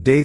Day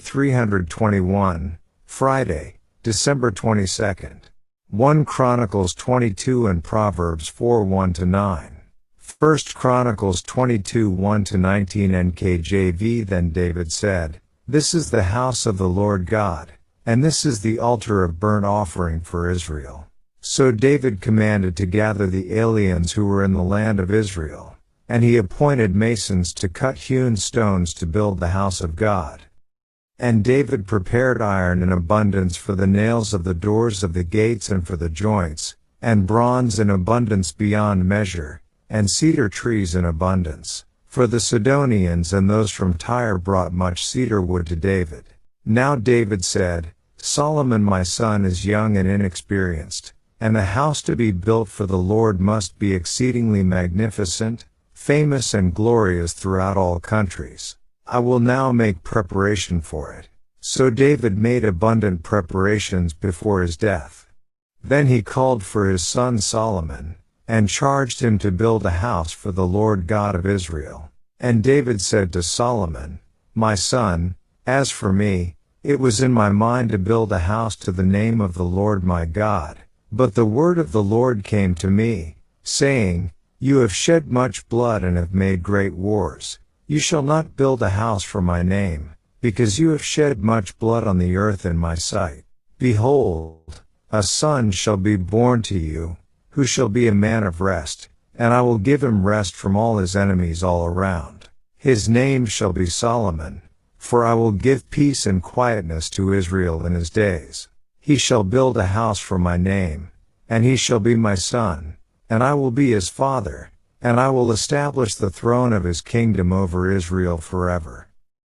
321, Friday, December 22nd. 1 Chronicles 22 and Proverbs 4 1-9. 1 Chronicles 22 1-19 NKJV. Then David said, "This is the house of the Lord God, and this is the altar of burnt offering for Israel." So David commanded to gather the aliens who were in the land of Israel, and he appointed masons to cut hewn stones to build the house of God. And David prepared iron in abundance for the nails of the doors of the gates and for the joints, and bronze in abundance beyond measure, and cedar trees in abundance. For the Sidonians and those from Tyre brought much cedar wood to David. Now David said, "Solomon my son is young and inexperienced, and the house to be built for the Lord must be exceedingly magnificent, famous and glorious throughout all countries. I will now make preparation for it." So David made abundant preparations before his death. Then he called for his son Solomon, and charged him to build a house for the Lord God of Israel. And David said to Solomon, "My son, as for me, it was in my mind to build a house to the name of the Lord my God, but the word of the Lord came to me, saying, You have shed much blood and have made great wars. You shall not build a house for my name, because you have shed much blood on the earth in my sight. Behold, a son shall be born to you, who shall be a man of rest, and I will give him rest from all his enemies all around. His name shall be Solomon, for I will give peace and quietness to Israel in his days. He shall build a house for my name, and he shall be my son, and I will be his father, and I will establish the throne of his kingdom over Israel forever.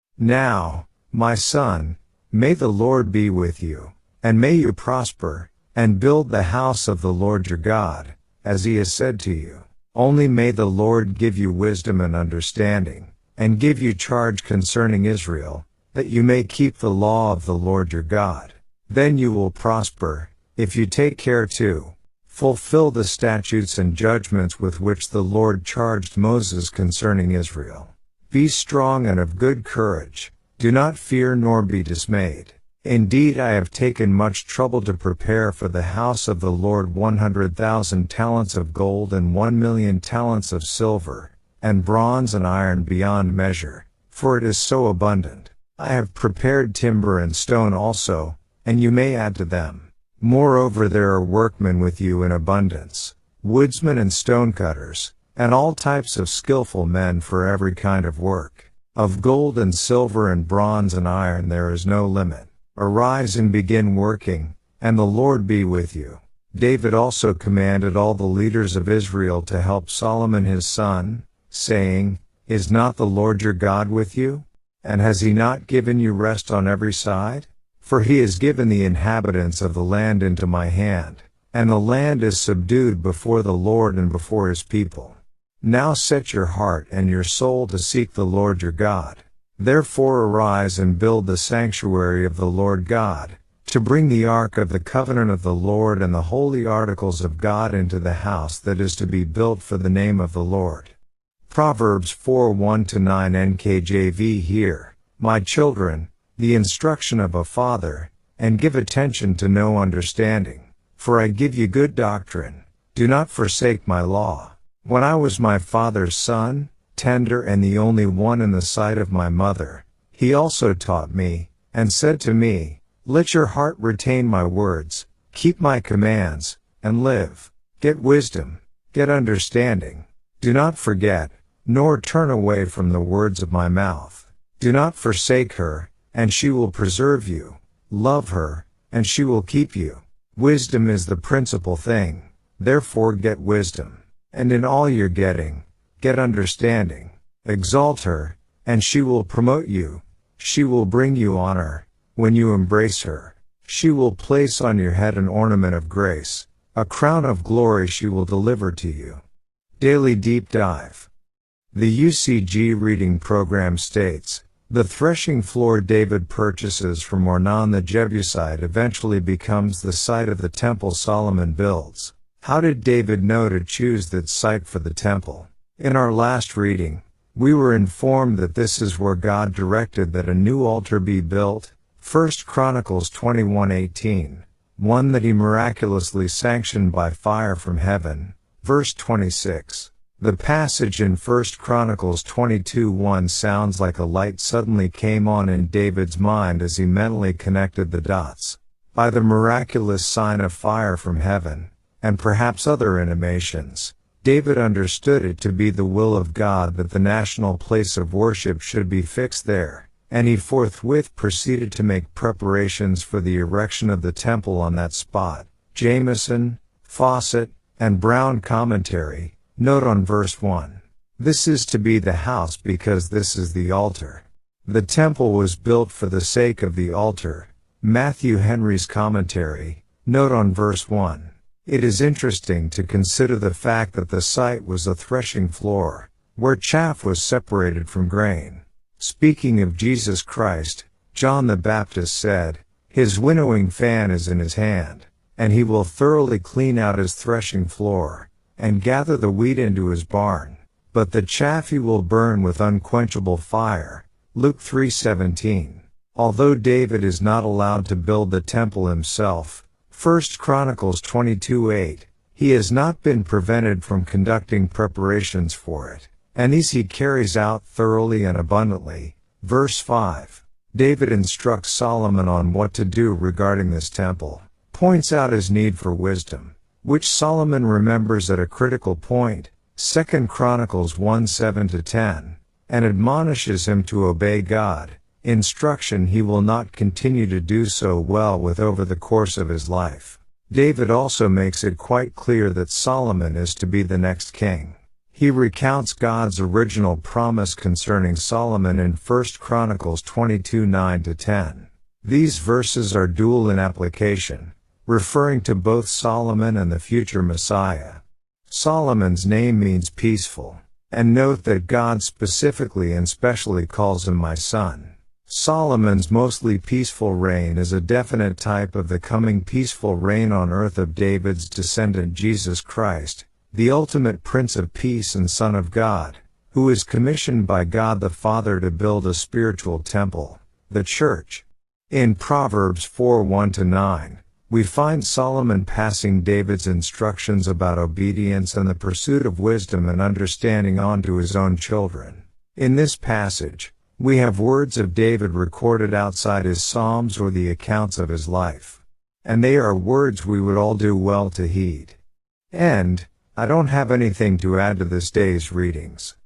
Now, my son, may the Lord be with you, and may you prosper, and build the house of the Lord your God, as he has said to you. Only may the Lord give you wisdom and understanding, and give you charge concerning Israel, that you may keep the law of the Lord your God. Then you will prosper, if you take care to fulfill the statutes and judgments with which the Lord charged Moses concerning Israel. Be strong and of good courage. Do not fear nor be dismayed. Indeed, I have taken much trouble to prepare for the house of the Lord 100,000 talents of gold and 1,000,000 talents of silver, and bronze and iron beyond measure, for it is so abundant. I have prepared timber and stone also, and you may add to them. Moreover, there are workmen with you in abundance, woodsmen and stonecutters, and all types of skillful men for every kind of work. Of gold and silver and bronze and iron there is no limit. Arise and begin working, and the Lord be with you. David also commanded all the leaders of Israel to help Solomon his son, saying, Is not the Lord your God with you? And has he not given you rest on every side? For he has given the inhabitants of the land into my hand, and the land is subdued before the Lord and before his people. Now set your heart and your soul to seek the Lord your God. Therefore arise and build the sanctuary of the Lord God, to bring the ark of the covenant of the Lord and the holy articles of God into the house that is to be built for the name of the Lord. Proverbs 4 1-9 NKJV. Hear, my children, the instruction of a father, and give attention to know understanding. For I give you good doctrine. Do not forsake my law. When I was my father's son, tender and the only one in the sight of my mother, he also taught me, and said to me, Let your heart retain my words, keep my commands, and live. Get wisdom, get understanding. Do not forget, nor turn away from the words of my mouth. Do not forsake her, and she will preserve you. Love her, and she will keep you. Wisdom is the principal thing, therefore get wisdom. And in all your getting, get understanding. Exalt her, and she will promote you. She will bring you honor, when you embrace her. She will place on your head an ornament of grace, a crown of glory she will deliver to you. Daily Deep Dive. The UCG reading program states, the threshing floor David purchases from Ornan the Jebusite eventually becomes the site of the temple Solomon builds. How did David know to choose that site for the temple? In our last reading, We were informed that this is where God directed that a new altar be built, 1 Chronicles 21:18, one that he miraculously sanctioned by fire from heaven, verse 26. The passage in 1 Chronicles 22:1 sounds like a light suddenly came on in David's mind as he mentally connected the dots. By the miraculous sign of fire from heaven, and perhaps other intimations, David understood it to be the will of God that the national place of worship should be fixed there, and he forthwith proceeded to make preparations for the erection of the temple on that spot. Jamieson, Fawcett, and Brown Commentary, note on verse 1. This is to be the house because this is the altar. The temple was built for the sake of the altar. Matthew Henry's Commentary, note on verse 1. It is interesting to consider the fact that the site was a threshing floor, where chaff was separated from grain. Speaking of Jesus Christ, John the Baptist said, "His winnowing fan is in his hand, and he will thoroughly clean out his threshing floor, and gather the wheat into his barn, but the chaff he will burn with unquenchable fire." Luke 3:17. Although David is not allowed to build the temple himself, 1 Chronicles 22:8, he has not been prevented from conducting preparations for it, and these he carries out thoroughly and abundantly. Verse 5. David instructs Solomon on what to do regarding this temple, points out his need for wisdom, which Solomon remembers at a critical point, 2 Chronicles 1:7-10, and admonishes him to obey God, instruction he will not continue to do so well with over the course of his life. David also makes it quite clear that Solomon is to be the next king. He recounts God's original promise concerning Solomon in 1 Chronicles 22:9-10. These verses are dual in application, referring to both Solomon and the future Messiah. Solomon's name means peaceful, and note that God specifically and specially calls him my son. Solomon's mostly peaceful reign is a definite type of the coming peaceful reign on earth of David's descendant Jesus Christ, the ultimate Prince of Peace and Son of God, who is commissioned by God the Father to build a spiritual temple, the church. In Proverbs 4:1-9, we find Solomon passing David's instructions about obedience and the pursuit of wisdom and understanding on to his own children. In this passage, we have words of David recorded outside his Psalms or the accounts of his life. And they are words we would all do well to heed. And I don't have anything to add to this day's readings.